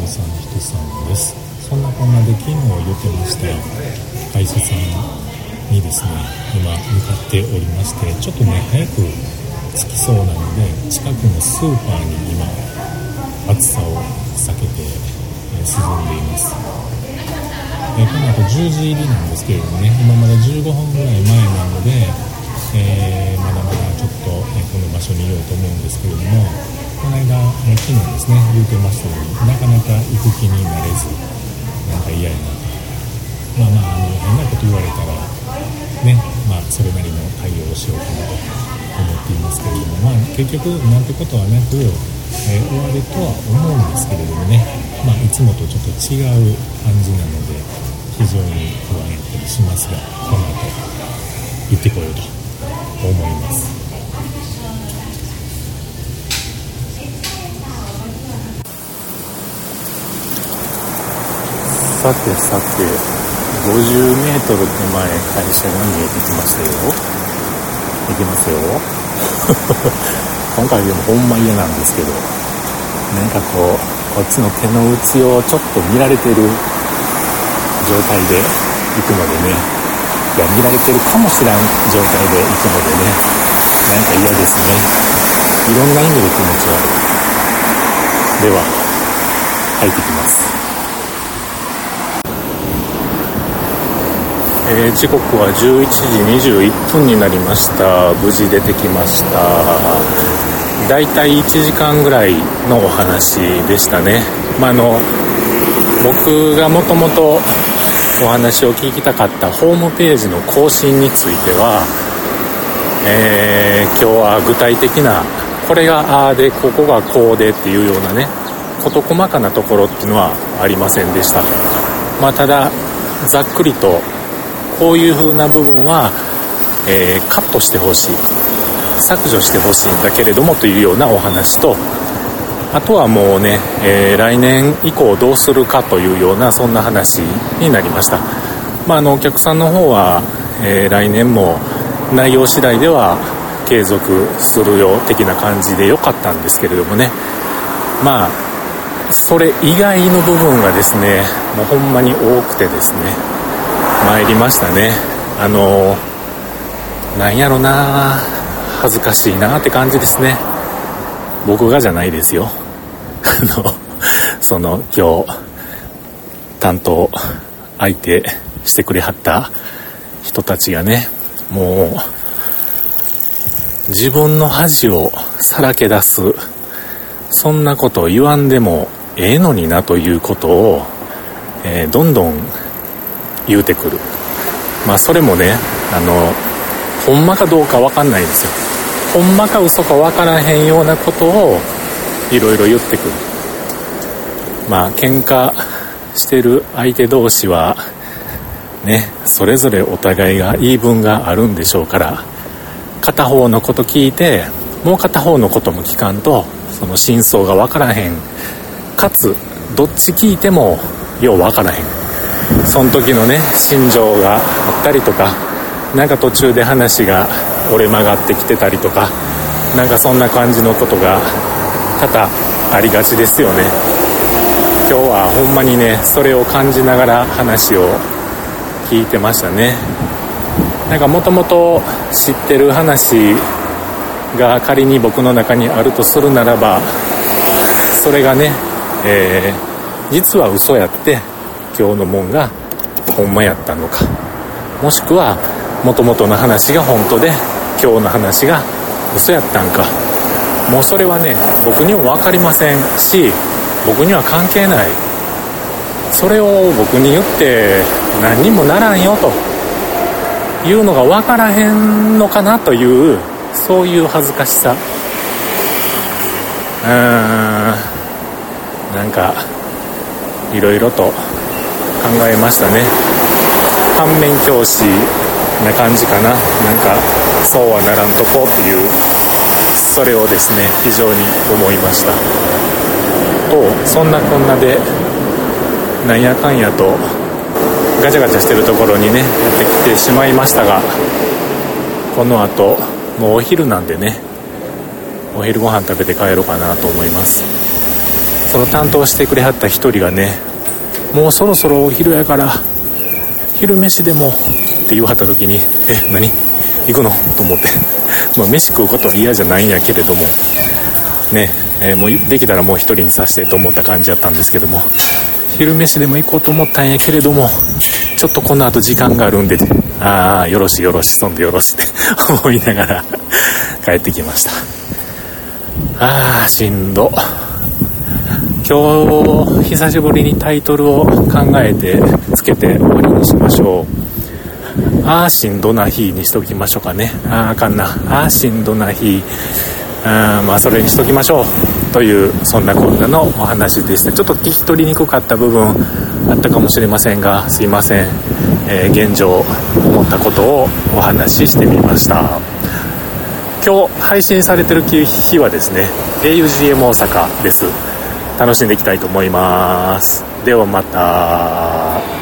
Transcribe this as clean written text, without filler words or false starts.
さんひとさんです。そんなこんなで昨日言ってました歯医者さんにですね、今向かっておりまして、ちょっとね早く着きそうなので、近くのスーパーに今暑さを避けて進んでいます。この後10時入りなんですけれどもね、今まだ15分ぐらい前なので、まだまだちょっと、この場所にいようと思うんですけれども、この間、昨日ですね言ってましたように、なかなか行く気になれず、なんか嫌やなと、変なこと言われたらね、それなりの対応をしようかなと思っていますけれども、結局なんてことはなく、終わるとは思うんですけれどもね、いつもとちょっと違う感じなので非常に不安やったりしますが、この後行ってこようと思います。さて50メートル手前、会社が見えてきましたよ。行きますよ今回でもほんま嫌なんですけど、なんかこっちの手の内をちょっと見られてる状態で行くのでね、見られてるかもしれん状態で行くのでね、なんか嫌ですね。いろんな意味で気持ち悪い。では入ってきます。時刻は11時21分になりました。無事出てきました。だいたい1時間ぐらいのお話でしたね。僕がもともとお話を聞きたかったホームページの更新については、今日は具体的なこれがああでここがこうでっていうようなね、事細かなところっていうのはありませんでした。ただざっくりとこういう風な部分は、カットしてほしい、削除してほしいんだけれどもというようなお話と、あとはもうね、来年以降どうするかというような、そんな話になりました。お客さんの方は、来年も内容次第では継続するよ的な感じで良かったんですけれどもね、それ以外の部分がですね、もうほんまに多くてですね、参りましたね。なんやろな、恥ずかしいなって感じですね。僕がじゃないですよ今日担当相手してくれはった人たちがね、もう自分の恥をさらけ出す、そんなことを言わんでもええのになということを、どんどん言うてくる。それもね、ほんまかどうか分かんないんですよ。ほんまか嘘か分からへんようなことをいろいろ言ってくる。喧嘩してる相手同士はね、それぞれお互いが言い分があるんでしょうから、片方のこと聞いてもう片方のことも聞かんと、その真相が分からへん、かつどっち聞いてもよう分からへん、その時のね心情があったりとか、なんか途中で話が折れ曲がってきてたりとか、なんかそんな感じのことが多々ありがちですよね。今日はほんまにね、それを感じながら話を聞いてましたね。なんかもともと知ってる話が仮に僕の中にあるとするならば、それがね、実は嘘やって今日のもんがほんまやったのか、もしくは元々の話が本当で今日の話が嘘やったんか、もうそれはね僕にも分かりませんし、僕には関係ない。それを僕に言って何にもならんよというのが分からへんのかなという、そういう恥ずかしさ、なんかいろいろと考えましたね。反面教師な感じかな。なんかそうはならんとこっていう、それをですね非常に思いましたと、そんなこんなでなんやかんやとガチャガチャしてるところにねやってきてしまいましたが、この後もうお昼なんでね、お昼ご飯食べて帰ろうかなと思います。 その担当してくれはった一人がね、もうそろそろお昼やから昼飯でもって言わはった時に、何行くのと思って、飯食うことは嫌じゃないんやけれどもね、もうできたらもう一人にさせてと思った感じだったんですけども、昼飯でも行こうと思ったんやけれども、ちょっとこの後時間があるんで、よろしそんでよろしって思いながら帰ってきました。しんど。今日久しぶりにタイトルを考えてつけて終わりにしましょう。しんどな日にしときましょうかね。あかんな。しんどな日。それにしときましょうという、そんなこんなのお話でした。ちょっと聞き取りにくかった部分あったかもしれませんが、すいません。現状思ったことをお話ししてみました。今日配信されてる日はですね、augm 大阪です。楽しんでいきたいと思います。ではまた。